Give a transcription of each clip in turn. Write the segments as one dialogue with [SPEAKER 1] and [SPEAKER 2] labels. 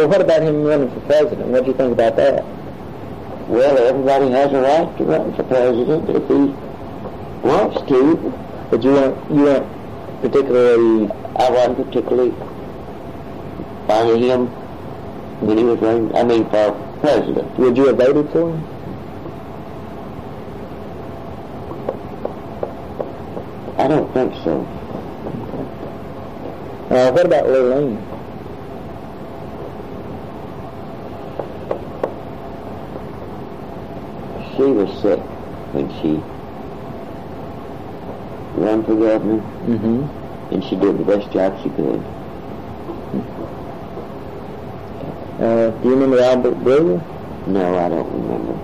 [SPEAKER 1] Well, what about him running for president? What do you think about that?
[SPEAKER 2] Well, everybody has a right to run for president if he wants to.
[SPEAKER 1] But you weren't particularly...
[SPEAKER 2] I wasn't particularly fond of him when he was running, for president.
[SPEAKER 1] Would you have voted for him?
[SPEAKER 2] I don't think so.
[SPEAKER 1] What about Lurleen?
[SPEAKER 2] She was sick when she ran for governor, and she did the best job she could.
[SPEAKER 1] Do you remember Albert Brewer?
[SPEAKER 2] No, I don't remember.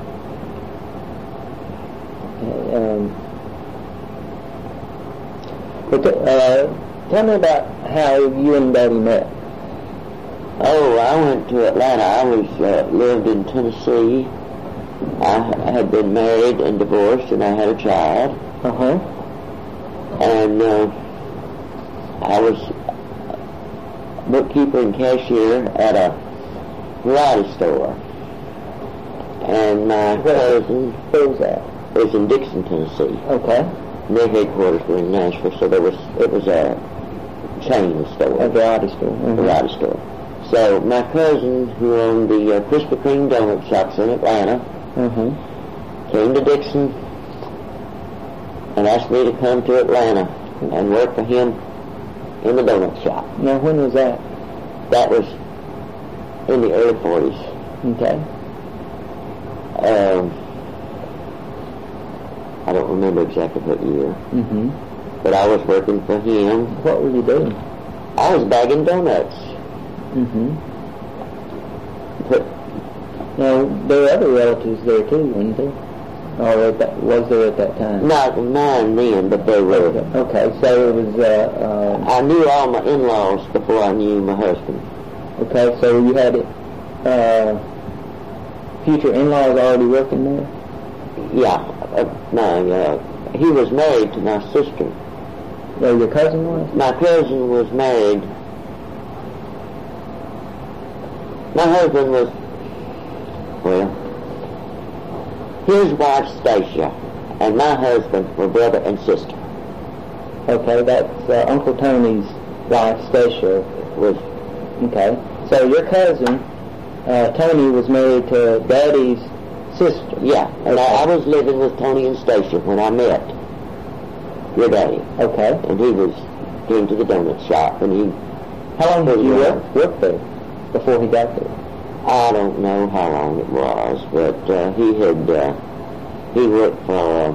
[SPEAKER 1] Tell me about how you and Daddy met.
[SPEAKER 2] Oh, I went to Atlanta. I lived in Tennessee. I had been married and divorced, and I had a child. And I was bookkeeper and cashier at a variety store. And my cousin...
[SPEAKER 1] Where was that?
[SPEAKER 2] It was in Dixon, Tennessee.
[SPEAKER 1] Okay.
[SPEAKER 2] And their headquarters were in Nashville, so it was a chain store.
[SPEAKER 1] A variety store.
[SPEAKER 2] A variety store. So my cousin, who owned the Krispy Kreme donut shops in Atlanta, came to Dixon and asked me to come to Atlanta and work for him in the donut shop.
[SPEAKER 1] Now, when was that?
[SPEAKER 2] That was in the early 40s.
[SPEAKER 1] Okay.
[SPEAKER 2] I don't remember exactly what year. But I was working for him.
[SPEAKER 1] What were you doing?
[SPEAKER 2] I was bagging donuts.
[SPEAKER 1] Now, there were other relatives there too, weren't there? Or was there at that time?
[SPEAKER 2] Not mine then, but they were.
[SPEAKER 1] Okay, so it was...
[SPEAKER 2] I knew all my in-laws before I knew my husband.
[SPEAKER 1] Okay, so you had future in-laws already working there?
[SPEAKER 2] Yeah. He was married to my sister.
[SPEAKER 1] No, your cousin was?
[SPEAKER 2] My cousin was married. My husband was, his wife Stacia and my husband were brother and sister.
[SPEAKER 1] Okay, that's Uncle Tony's wife Stacia was... Okay, so your cousin, Tony, was married to Daddy's sister.
[SPEAKER 2] Yeah, and I was living with Tony and Stacia when I met your daddy.
[SPEAKER 1] Okay.
[SPEAKER 2] And he came to the donut shop, and he...
[SPEAKER 1] How long did you work there before he got there?
[SPEAKER 2] I don't know how long it was, but he worked for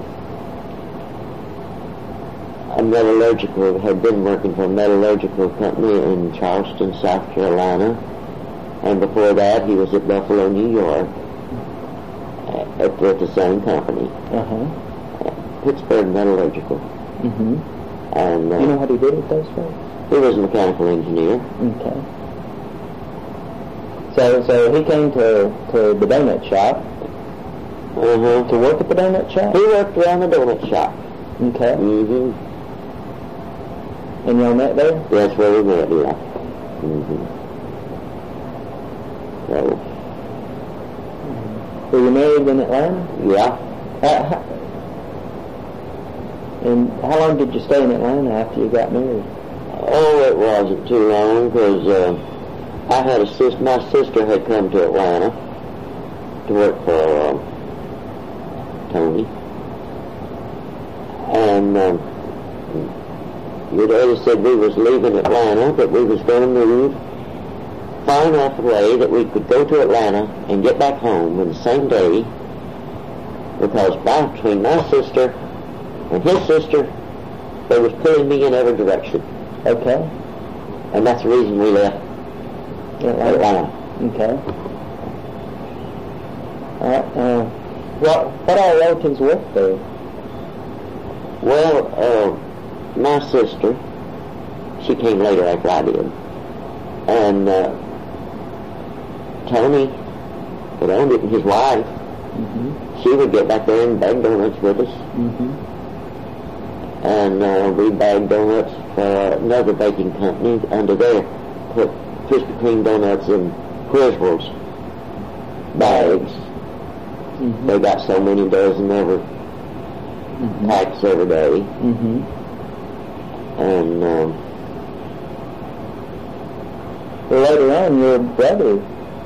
[SPEAKER 2] had been working for a metallurgical company in Charleston, South Carolina, and before that he was at Buffalo, New York, at the same company. Pittsburgh Metallurgical. And
[SPEAKER 1] you know what he did with those folks?
[SPEAKER 2] He was a mechanical engineer.
[SPEAKER 1] Okay. So he came to the donut shop. To work at the donut shop?
[SPEAKER 2] He worked around the donut shop.
[SPEAKER 1] Okay. And y'all met there?
[SPEAKER 2] That's where we met, yeah. So.
[SPEAKER 1] Were you married in Atlanta?
[SPEAKER 2] Yeah.
[SPEAKER 1] And how long did you stay in Atlanta after you got married?
[SPEAKER 2] Oh, it wasn't too long, because I had a sister. My sister had come to Atlanta to work for Tony. And your daddy said we was leaving Atlanta, that we was going to move far enough away that we could go to Atlanta and get back home in the same day, because between my sister and his sister, they was pulling me in every direction.
[SPEAKER 1] Okay.
[SPEAKER 2] And that's the reason we left Atlanta.
[SPEAKER 1] Okay. What all relatives work there?
[SPEAKER 2] Well, my sister, she came later after I did. And Tony, that owned it, and his wife, she would get back there and bag donuts with us. And we bagged donuts for another baking company under their Krispy Kreme donuts in Griswold's bags.
[SPEAKER 1] Mm-hmm.
[SPEAKER 2] They got so many dozen every packs every day.
[SPEAKER 1] Mm-hmm.
[SPEAKER 2] And
[SPEAKER 1] well, later on, your brother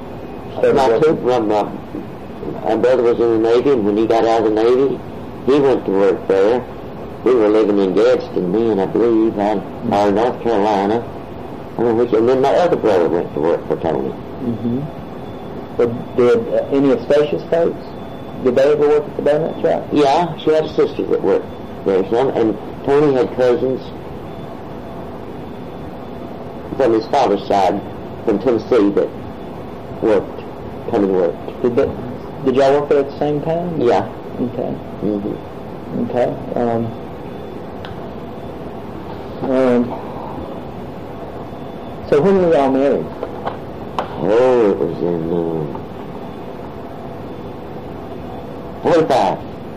[SPEAKER 2] my brother was in the Navy, and when he got out of the Navy, he went to work there. We were living in Gadsden then, I believe, or North Carolina. I don't know which, and then my other brother went to work for Tony.
[SPEAKER 1] Mm-hmm. But did any of Statia's folks, did they ever work at the donut shop?
[SPEAKER 2] Yeah, she had a sister that worked there, and Tony had cousins from his father's side, from Tennessee, that come and worked.
[SPEAKER 1] Did y'all work there at the same time?
[SPEAKER 2] Yeah.
[SPEAKER 1] Okay.
[SPEAKER 2] Mm-hmm.
[SPEAKER 1] Okay. So when were y'all married?
[SPEAKER 2] Oh, it was in 45.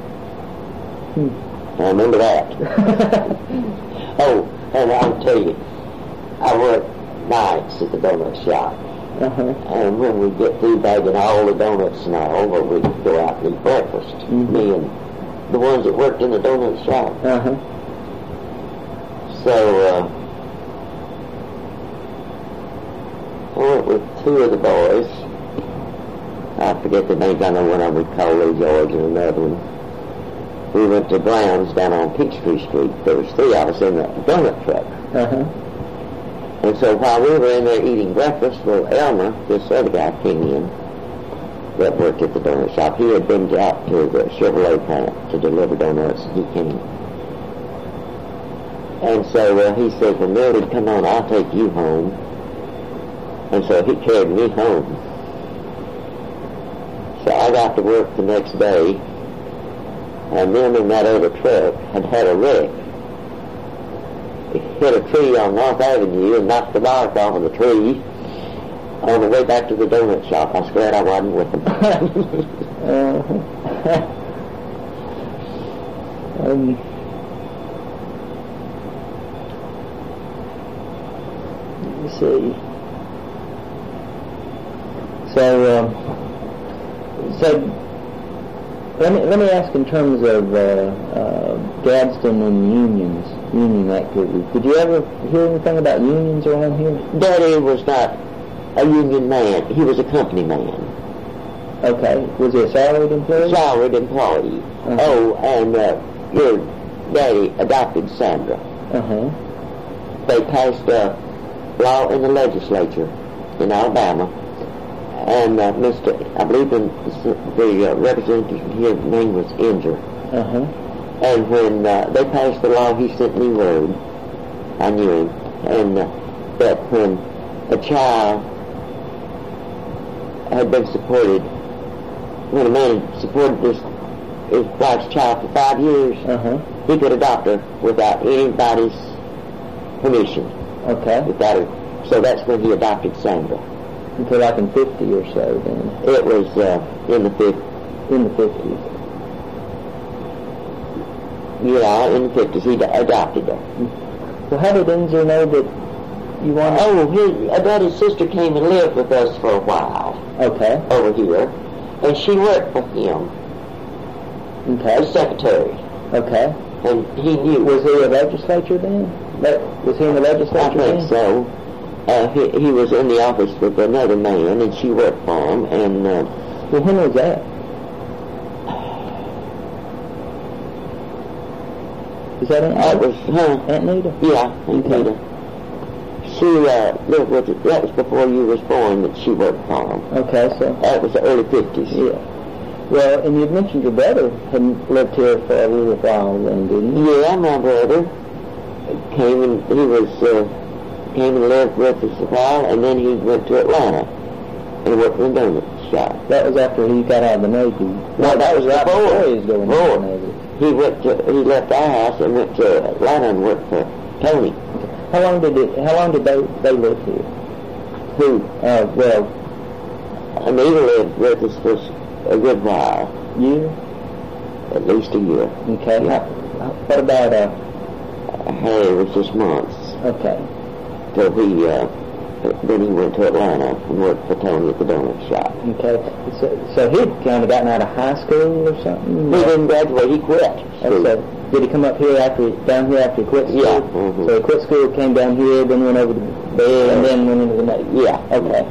[SPEAKER 2] I remember that. Oh, and I'll tell you, I worked nights at the donut shop.
[SPEAKER 1] Uh-huh.
[SPEAKER 2] And when we get through bagging all the donuts and all, well, we'd go out and eat breakfast.
[SPEAKER 1] Mm-hmm.
[SPEAKER 2] Me and the ones that worked in the donut shop.
[SPEAKER 1] Uh-huh.
[SPEAKER 2] So, I went with two of the boys. I forget the names. I know one of them we called Lee George and another one. We went to Brown's down on Peachtree Street. There was three of us in the donut truck.
[SPEAKER 1] Uh-huh.
[SPEAKER 2] And so while we were in there eating breakfast, well, Elmer, this other guy, came in that worked at the donut shop. He had been out to the Chevrolet plant to deliver donuts, and he came. And so he said, well, Millie, come on, I'll take you home. And so he carried me home. So I got to work the next day, and them in that other truck had a wreck. It hit a tree on North Avenue and knocked the bark off of the tree on the way back to the donut shop. I was glad I wasn't with them.
[SPEAKER 1] Let me see. So let me ask in terms of Gadsden and union activities. Did you ever hear anything about unions around here?
[SPEAKER 2] Daddy was not a union man. He was a company man.
[SPEAKER 1] Okay. Was he a salaried employee?
[SPEAKER 2] Salaried employee.
[SPEAKER 1] Uh-huh.
[SPEAKER 2] Oh, and your daddy adopted Sandra.
[SPEAKER 1] Uh-huh.
[SPEAKER 2] They passed a law in the legislature in Alabama, and I believe the representative, his name was Inger.
[SPEAKER 1] Uh-huh.
[SPEAKER 2] And when they passed the law, he sent me word. I knew him. And that when a child had been supported, when a man had supported his wife's child for 5 years,
[SPEAKER 1] Uh-huh.
[SPEAKER 2] he could adopt her without anybody's permission.
[SPEAKER 1] Okay.
[SPEAKER 2] So that's when he adopted Sandra.
[SPEAKER 1] Until like in 50 or so then.
[SPEAKER 2] It was in the 50s.
[SPEAKER 1] In the 50s.
[SPEAKER 2] Yeah, in the 50s. He adopted her.
[SPEAKER 1] Well, how did Inger know that you wanted...
[SPEAKER 2] Oh, Daddy's sister came and lived with us for a while.
[SPEAKER 1] Okay.
[SPEAKER 2] Over here. And she worked for him
[SPEAKER 1] Okay.
[SPEAKER 2] as secretary.
[SPEAKER 1] Okay.
[SPEAKER 2] And he knew.
[SPEAKER 1] Was he a legislature then? Was he in the legislature
[SPEAKER 2] I think
[SPEAKER 1] then?
[SPEAKER 2] so. He was in the office with another man, and she worked for him. And
[SPEAKER 1] well, when was that? Is that Aunt
[SPEAKER 2] that
[SPEAKER 1] Nita?
[SPEAKER 2] was,
[SPEAKER 1] Aunt Nita?
[SPEAKER 2] Yeah, Aunt
[SPEAKER 1] Okay.
[SPEAKER 2] Nita. She lived with it. That was before you was born that she worked for him.
[SPEAKER 1] Okay, so...
[SPEAKER 2] That was the early 50s.
[SPEAKER 1] Yeah. Well, and you mentioned your brother had lived here for a little while then, didn't he?
[SPEAKER 2] Yeah, my brother came and came and lived with us a while, and then he went to Atlanta and worked in a donut shop.
[SPEAKER 1] That was after he got out of the Navy.
[SPEAKER 2] No, that was
[SPEAKER 1] right
[SPEAKER 2] before.
[SPEAKER 1] before he was going into the Navy.
[SPEAKER 2] He left our house and went to Atlanta and worked for Tony.
[SPEAKER 1] How long did they live here?
[SPEAKER 2] Who?
[SPEAKER 1] Well,
[SPEAKER 2] Anita lived with us for a good while,
[SPEAKER 1] year?
[SPEAKER 2] at least a year.
[SPEAKER 1] Okay.
[SPEAKER 2] Yeah.
[SPEAKER 1] What about
[SPEAKER 2] Harry was just months
[SPEAKER 1] okay.
[SPEAKER 2] till he Then he went to Atlanta and worked for Tony at the donut shop.
[SPEAKER 1] Okay. So he'd kind of gotten out of high school or something?
[SPEAKER 2] He didn't graduate. He quit.
[SPEAKER 1] So did he come up here down here after he quit school?
[SPEAKER 2] Yeah. Mm-hmm.
[SPEAKER 1] So he quit school, came down here, then went over to bed, and then went into the Navy.
[SPEAKER 2] Yeah.
[SPEAKER 1] Okay.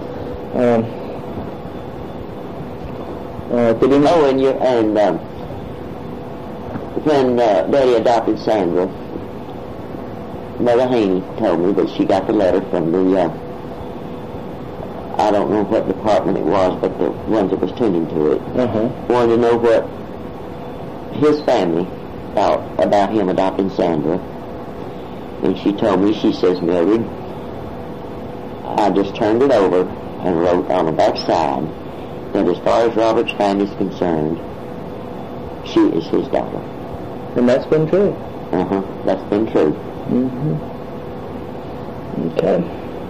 [SPEAKER 1] Did he
[SPEAKER 2] know? When Daddy adopted Sandra, Mother Haney told me that she got the letter from the, I don't know what department it was, but the ones that was tending to it, wanted to know what his family thought about him adopting Sandra. And she told me, she says, Mildred, I just turned it over and wrote on the back side that as far as Robert's family is concerned, she is his daughter.
[SPEAKER 1] And that's been true.
[SPEAKER 2] That's been true.
[SPEAKER 1] Okay.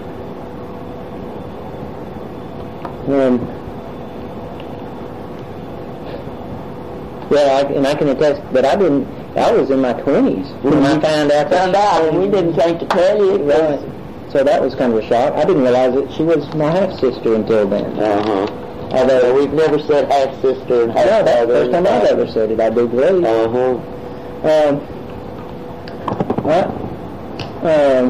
[SPEAKER 1] And I can attest that I was in my 20s when I found out,
[SPEAKER 2] and we didn't think to tell you.
[SPEAKER 1] Right. So that was kind of a shock. I didn't realize that she was my half-sister until then.
[SPEAKER 2] Although we've never said half-sister and half-brother.
[SPEAKER 1] No, that's the first time I've ever said it, I do believe.